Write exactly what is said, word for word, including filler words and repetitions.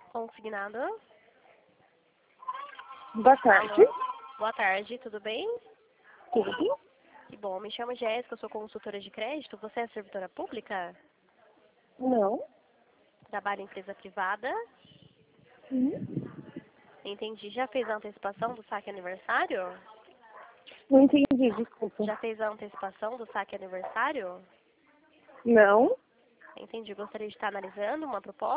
Consignado. Boa tarde. Alô? Boa tarde, tudo bem? Tudo? Que bom, me chamo Jéssica, eu sou consultora de crédito. Você é servidora pública? Não. Trabalha em empresa privada? Sim. Entendi. Já fez a antecipação do saque aniversário? Não entendi, desculpa. Já fez a antecipação do saque aniversário? Não. Entendi. Gostaria de estar analisando uma proposta?